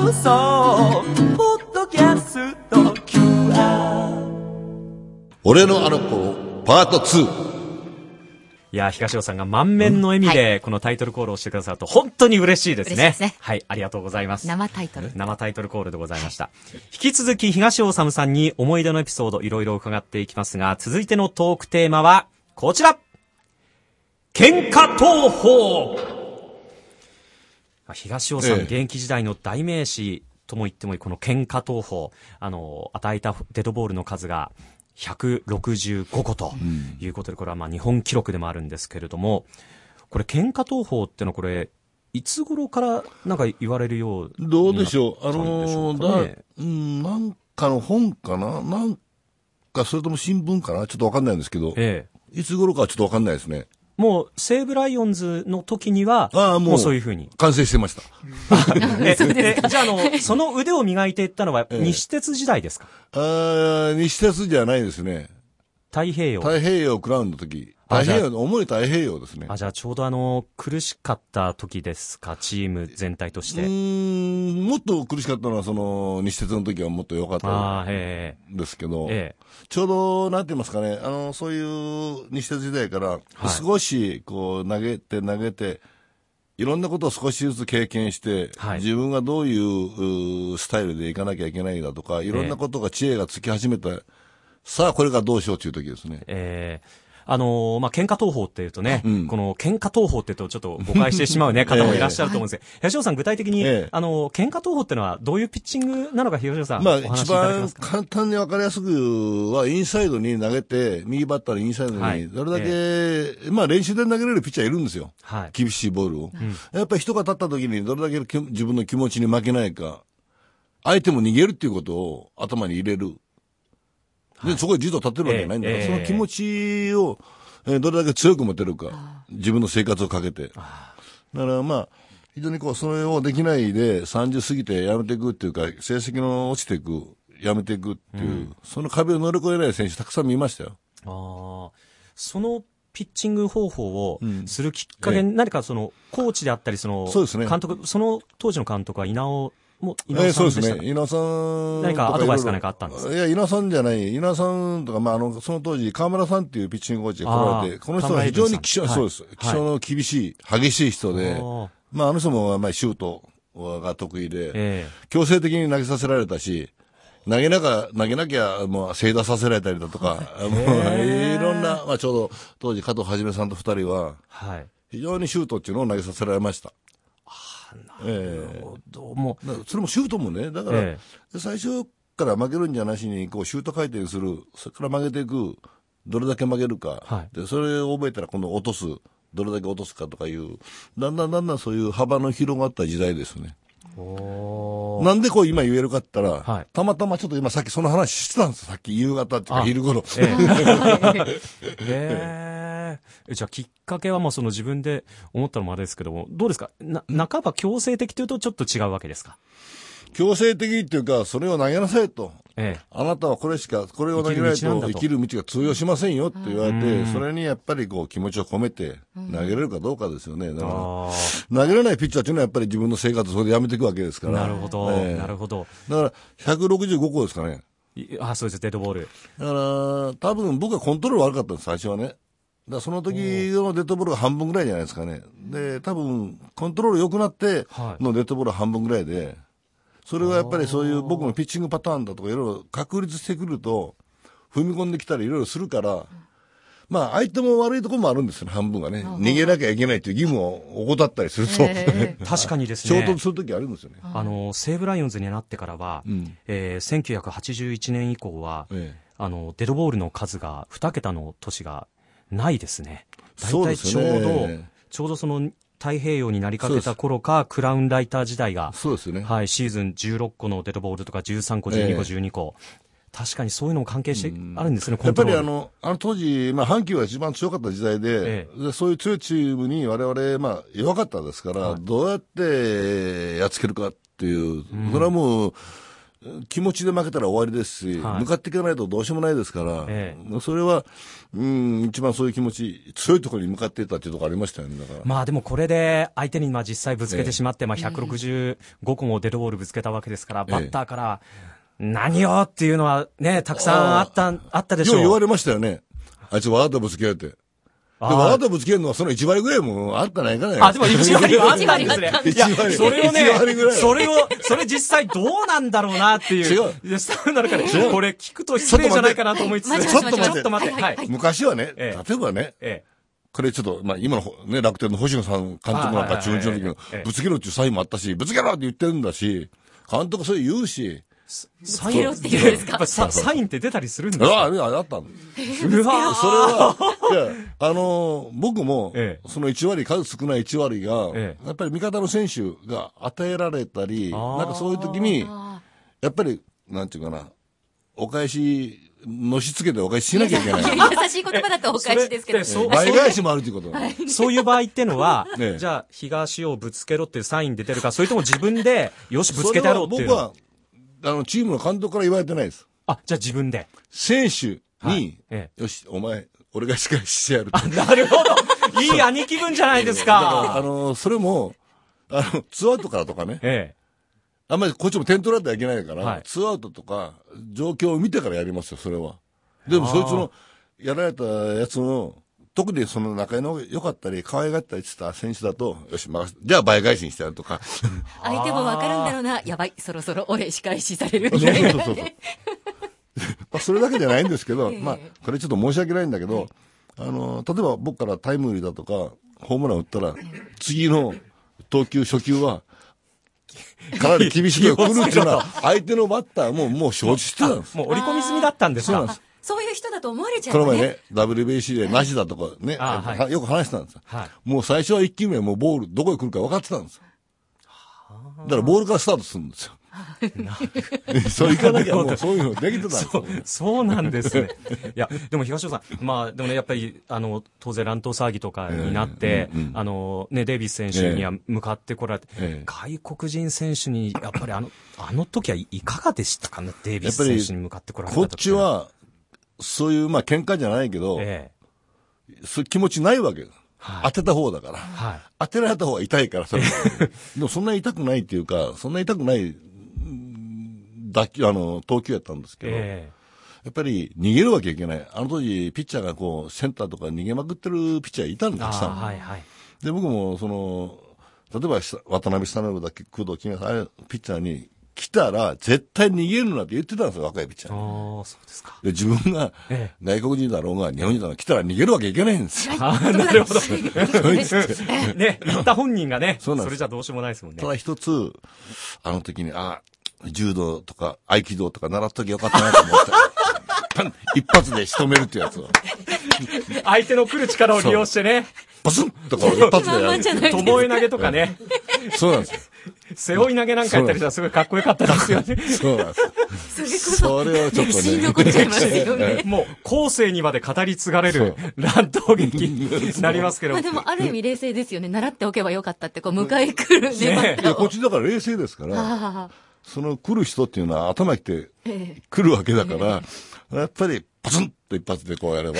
放送ポッドキャスト QR。 俺のあの頃パート2。 いや、東尾さんが満面の笑みでこのタイトルコールをしてくださると本当に嬉しいですね。 嬉しいですね。 はい、ありがとうございます。 生タイトルコールでございました。引き続き東尾治さんに思い出のエピソードいろいろ伺っていきますが、続いてのトークテーマはこちら。喧嘩闘法。東尾さん、現役時代の代名詞とも言ってもいいこの喧嘩闘法。与えたデッドボールの数が165個ということで、これは日本記録でもあるんですけれども、これ喧嘩闘法ってのはこれいつ頃からなんか言われるようになったんでしょうかね。 どうでしょう、なんかの本かな、なんかそれとも新聞かな、ちょっとわかんないんですけど、いつ頃かはちょっとわかんないですね。 もう西武ライオンズの時にはもうそういうふうに完成してました。 じゃあその腕を磨いていったのは西鉄時代ですか。 西鉄じゃないですね。 太平洋クラウンの時。主に太平洋ですね。 じゃあちょうど苦しかった時ですか、チーム全体として。 もっと苦しかったのはその西鉄の時はもっと良かったんですけど、ちょうどなんて言いますかね、そういう西鉄時代から少しこう投げていろんなことを少しずつ経験して、自分がどういうスタイルでいかなきゃいけないだとか、いろんなことが知恵がつき始めた、さあこれからどうしようという時ですね。 喧嘩闘法っていうとね、この喧嘩闘法っていうとちょっと誤解してしまうね、方もいらっしゃると思うんですけど、東尾さん具体的に、喧嘩闘法っていうのはどういうピッチングなのか、東尾さん、お話しいただけますか。 一番簡単に分かりやすくは、インサイドに投げて、右バッターのインサイドに、どれだけ、練習で投げれるピッチャーいるんですよ。厳しいボールを。やっぱり人が立った時にどれだけ自分の気持ちに負けないか、相手も逃げるっていうことを頭に入れる。で、そこでじっと立てるわけじゃないんだから、その気持ちを、どれだけ強く持てるか、自分の生活をかけて。だから非常にそれをできないで30過ぎてやめていくっていうか、成績の落ちていく、やめていくっていう、その壁を乗り越えない選手たくさん見ましたよ。 そのピッチング方法をするきっかけに、何かコーチであったり、監督、その当時の監督は稲尾そうですね。稲尾さん。 何かアドバイスか何かあったんですか。 いや、稲尾さんじゃない。稲尾さんとか、その当時、河村さんっていうピッチングコーチが来られて、この人は非常にそうです。気性の厳しい、激しい人で、あの人もシュートが得意で、強制的に投げさせられたし、投げなきゃ、正打させられたりだとか、いろんな、ちょうど当時、加藤はじめさんと二人は、非常にシュートっていうのを投げさせられました。 なるほど。 それもシュートもね、だから、最初から負けるんじゃなしに、シュート回転する、それから曲げていく、どれだけ曲げるか、で、それを覚えたら今度落とす、どれだけ落とすかとかいう、だんだんそういう幅の広がった時代ですね。なんで今言えるかって言ったら、たまたまちょっと今さっきその話してたんですよ。さっき夕方っていうか昼頃。 じゃあきっかけは自分で思ったのもあれですけども、どうですか、半ば強制的というとちょっと違うわけですか。 強制的っていうか、それを投げなさいと。あなたはこれを投げないと生きる道が通用しませんよって言われて、それにやっぱり気持ちを込めて投げれるかどうかですよね。だから投げれないピッチャーっていうのはやっぱり自分の生活をそれでやめていくわけですから。 なるほど、なるほど。 だから165個ですかね。 そうです、デッドボール。 だから多分僕はコントロール悪かったんです、最初はね。その時のデッドボールが半分ぐらいじゃないですかね。で、多分コントロール良くなってのデッドボールは半分ぐらいで、それはやっぱりそういう僕のピッチングパターンだとかいろいろ確立してくると、踏み込んできたりいろいろするから、相手も悪いところもあるんですよね、半分がね。逃げなきゃいけないという義務を怠ったりすると。 確かにですね。 衝突するときあるんですよね。 西武ライオンズになってからは、1981年以降は、デッドボールの数が2桁の年がないですね。大体ちょうどその太平洋になりかけた頃か、クラウンライター時代が、 そうですね。 シーズン16個のデッドボールとか13個、12個、12個。確かにそういうのも関係してあるんですね、 やっぱり当時、阪急が一番強かった時代で、そういう強いチームに我々、弱かったですから、どうやってやっつけるかっていう、それはもう、 気持ちで負けたら終わりですし、向かっていかないとどうしようもないですから、それは、一番そういう気持ち、強いところに向かっていったっていうところありましたよね、だから。 まあでもこれで相手に実際ぶつけてしまって、165個もデッドボールぶつけたわけですから、バッターから、何をっていうのはね、たくさんあったでしょう。 言われましたよね。あいつわざとぶつけられて。わざとぶつけるのはその1割ぐらいもあったないかね。 でも1割はあったんですね。 1割。 それをね、それ実際どうなんだろうなっていう。違う。スタッフの中で、これ聞くと失礼じゃないかなと思いつつ。 ちょっと待って。昔はね、例えばね、これちょっと、今のね、楽天の星野さん監督なんか中日の時の、ぶつけろっていうサインもあったし、ぶつけろって言ってるんだし、監督そう言うし、 サインって言うんですか？ サインって出たりするんですか？ あったんです。うわそれは、僕も、その1割、数少ない1割が、やっぱり味方の選手が与えられたり、なんかそういう時に、やっぱり、なんていうかな、お返し、のしつけてお返ししなきゃいけない。 優しい言葉だとお返しですけど。 倍返しもあるということ。 そういう場合ってのは、じゃあ、東をぶつけろっていうサインで出るか、それとも自分で、よし、ぶつけてやろうっていう。 僕は、チームの監督から言われてないです。 じゃあ自分で。 選手に、よし、お前、俺が仕返ししてやると。 なるほど。いい兄貴分じゃないですか。 それも、ツーアウトからとかね。あんまりこっちも点取られてはいけないから、ツーアウトとか、状況を見てからやりますよ、それは。でも、そいつの、やられたやつの、特にその仲良かったり、可愛がったりしてた選手だと、よし、任せて、じゃあ倍返しにしてやるとか。 相手もわかるんだろうな、やばい、そろそろ俺仕返しされるみたいな。 そう。それだけじゃないんですけど、これちょっと申し訳ないんだけど、例えば僕からタイムリーだとか、ホームラン打ったら、次の投球、初球は、かなり厳しく来るっていうのは、相手のバッターももう承知してたんです。 もう織り込み済みだったんですか？ そうなんです。 そういう人だと思われちゃうね。 この前ね、WBC でなしだとかね、よく話してたんですよ。もう最初は1球目はもうボール、どこへ来るか分かってたんですよ。だからボールからスタートするんですよ。そういかなきゃもうそういうのできてたんですよ。 そうなんですね。いや、でも東尾さん、でもね、やっぱり、当然乱闘騒ぎとかになって、デイビス選手には向かってこられて、外国人選手に、やっぱりあの時はいかがでしたかね、デイビス選手に向かってこられた時。 こっちは、そういう、喧嘩じゃないけど、そういう気持ちないわけよ。当てた方だから。当てられた方が痛いから、それ。でもそんな痛くないっていうか、そんな痛くない投球やったんですけど、やっぱり逃げるわけいけない。あの当時、ピッチャーがこう、センターとか逃げまくってるピッチャーいたんだ、たくさん。で、僕も、例えば、渡辺久信だっけ、工藤公康、あれ、ピッチャーに、来たら、絶対逃げるなって言ってたんですよ、若いピッチャー。 そうですか。 で、自分が、外国人だろうが、日本人だろうが、来たら逃げるわけいけないんですよ。 なるほど。ね、言った本人がね、それじゃどうしようもないですもんね。 ただ一つ、あの時に、柔道とか合気道とか習っときゃよかったなと思って。一発で仕留めるってやつを。 相手の来る力を利用してね。 バスンとか一発でやる。 ともえ投げとかね。 そうなんですよ。 背負い投げなんかやったりしたらすごいかっこよかったですよね。 そうなんです。 それをちょっとね。 残っちゃいますよね。 もう後世にまで語り継がれる乱闘劇になりますけど。 でもある意味冷静ですよね。習っておけばよかったって、迎え来るね。 いや、こっちだから冷静ですから。その来る人っていうのは頭きて来るわけだから、やっぱりパツンと一発でこうやれば、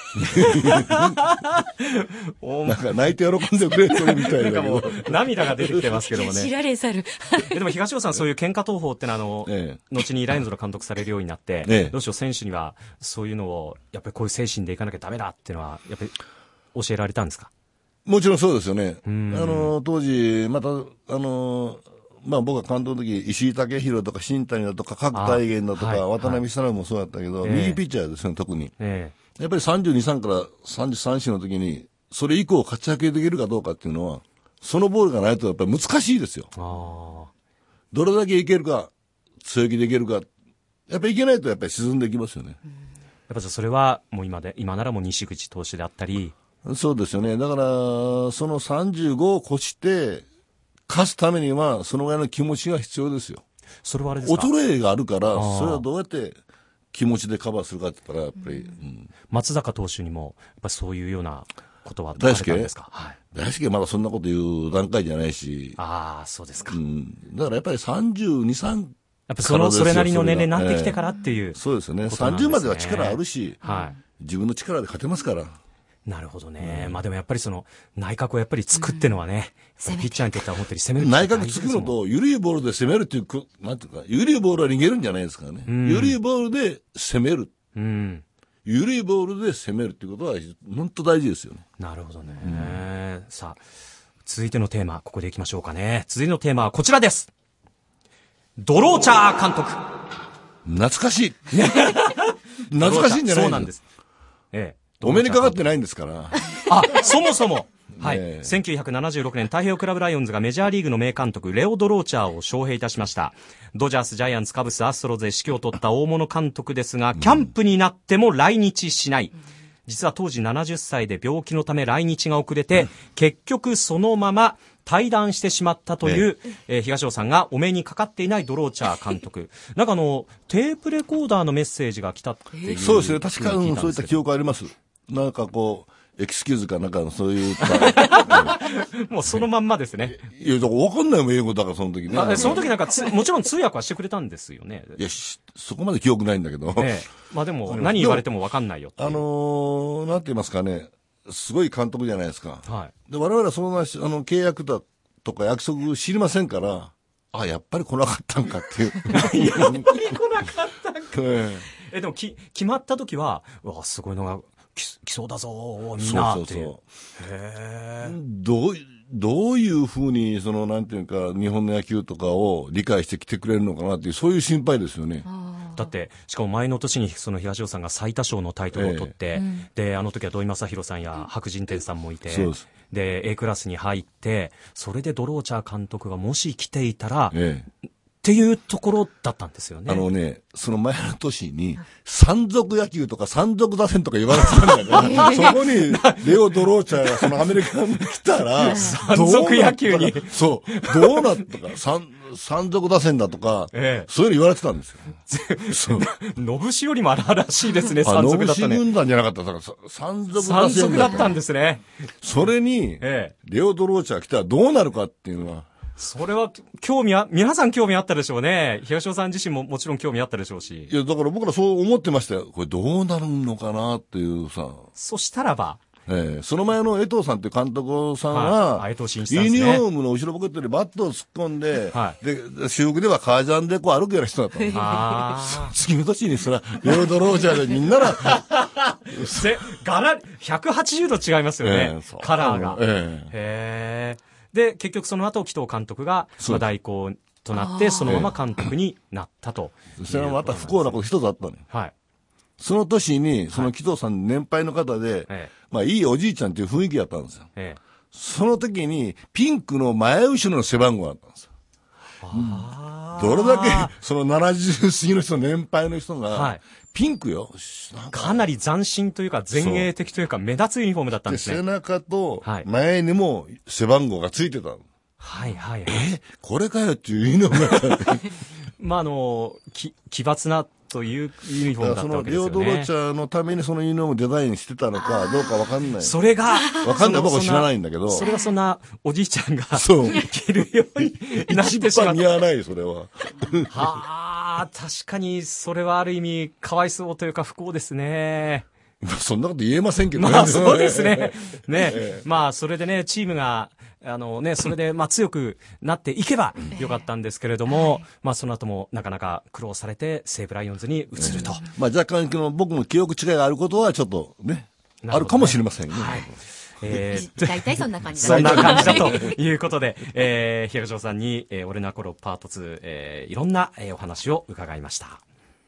なんか泣いて喜んでくれてるみたいな。 なんかもう涙が出てきてますけどもね。 知られざる。 でも東尾さん、そういう喧嘩闘法ってのは後にライオンズの監督されるようになって、どうしよう、選手にはそういうのを、やっぱりこういう精神でいかなきゃダメだっていうのは、やっぱり教えられたんですか？ もちろんそうですよね。当時、また、僕が監督の時、石井武弘とか新谷だとか、角大元だとか、渡辺久信もそうだったけど、右ピッチャーですよね、特に。やっぱり32、3から33、4の時に、それ以降勝ち上げできるかどうかっていうのは、そのボールがないとやっぱり難しいですよ。どれだけいけるか、強気でいけるか、やっぱりいけないとやっぱり沈んでいきますよね。 やっぱそれはもう今ならもう西口投手であったり。 そうですよね。だから、その35を越して、勝つためには、そのぐらいの気持ちが必要ですよ。 それはあれですか？ 衰えがあるから、それはどうやって気持ちでカバーするかって言ったら、やっぱり。 松坂投手にも、やっぱそういうようなことは大好きですか？ 大好きはまだそんなこと言う段階じゃないし。 そうですか。 だからやっぱり32、3 やっぱそれなりの年齢になってきてからっていう、 そうですよね。30までは力あるし、 はい。 自分の力で勝てますから。 なるほどね。まあでもやっぱり内角をやっぱり作ってのはね、ピッチャーにとっては本当に攻める。 内角作るのと、緩いボールで攻めるっていう、なんていうか、緩いボールは逃げるんじゃないですからね。緩いボールで攻める。緩いボールで攻めるっていうことは、本当大事ですよね。 なるほどね。さあ、続いてのテーマ、ここでいきましょうかね。続いてのテーマはこちらです。ドローチャー監督。 懐かしい。懐かしいんじゃないそうなんです。 お目にかかってないんですから。 あ、そもそも。はい。1976年、太平洋クラブライオンズがメジャーリーグの名監督、レオ・ドローチャーを招聘いたしました。ドジャース、ジャイアンツ、カブス、アストロズで指揮を取った大物監督ですが、キャンプになっても来日しない。実は当時70歳で病気のため来日が遅れて、結局そのまま退団してしまったという、東尾さんがお目にかかっていないドローチャー監督。なんかテープレコーダーのメッセージが来たっていう。 そうですね。確かにそういった記憶あります。なんかエクスキューズかなんかそういう。 もうそのまんまですね。 いや、だから分かんないもん、英語だからその時ね。 その時なんかもちろん通訳はしてくれたんですよね。 いや、そこまで記憶ないんだけど。 まあでも、何言われても分かんないよっていう。 なんて言いますかね、すごい監督じゃないですか。 はい。 で、我々はその契約だとか約束知りませんから、あ、やっぱり来なかったんかっていう。 やっぱり来なかったんか。でも決まった時は、うわ、すごいのが来そうだぞ、みんなっていう。 どういうふうに、なんていうか、日本の野球とかを理解してきてくれるのかなっていう、そういう心配ですよね。 だって、しかも前の年に東尾さんが最多勝のタイトルを取って、で、あの時は土井正弘さんや白人天さんもいて、で、A クラスに入って、それでドローチャー監督がもし来ていたら、っていうところだったんですよね。 その前の年に、山賊野球とか山賊打線とか言われてたんだけど、そこに、レオ・ドローチャーがアメリカに来たら、 山賊野球に。 そう、どうなったか、山賊打線だとか、そういうの言われてたんですよ。 そう。のぶしよりも荒々しいですね、山賊だったね。 のぶし軍団じゃなかったから、山賊打線山賊だったんですね。 それに、レオ・ドローチャー来たらどうなるかっていうのは、 それは皆さん興味あったでしょうね。東尾さん自身ももちろん興味あったでしょうし。 いや、だから僕らそう思ってましたよ。これどうなるのかなっていうさ。 そしたらば。 その前の江藤さんっていう監督さんは、 江藤真一さんですね。 ユニフォームの後ろポケットにバットを突っ込んで、で、私服では革ジャンで歩くような人だったの。次の年にレオ・ドローチャーでみんな 180度違いますよね。カラーが。で、結局その後、紀藤監督が、代行となって、そのまま監督になったと。 それはまた不幸なこと一つあったのよ。 はい。 その年に、その紀藤さん年配の方で、いいおじいちゃんっていう雰囲気だったんですよ。その時に、ピンクの前後ろの背番号があったんですよ。どれだけ、その70過ぎの人、年配の人が、ピンクよ。 かなり斬新というか、前衛的というか、目立つユニフォームだったんですね。 背中と前にも背番号がついてたの。 はいはい。 これかよっていうユニフォームだった。 まあ奇抜なというユニフォームだったわけですよね。 そのレオ・ドローチャーのためにそのユニフォームデザインしてたのかどうかわかんない。 それが、 わかんない。僕は知らないんだけど。 それがそんなおじいちゃんが着るようになってしまった。 似合わない、それは。 はあ、確かにそれはある意味かわいそうというか不幸ですね。 そんなこと言えませんけどね。 まあそうですね。ね。まあそれでね、チームが、それで、強くなっていけばよかったんですけれども、その後もなかなか苦労されて、西武ライオンズに移ると。 若干、僕も記憶違いがあることはちょっとね、あるかもしれませんね。 はい。大体そんな感じだ。そんな感じだということで、東尾さんに、俺の頃パート2、いろんなお話を伺いました。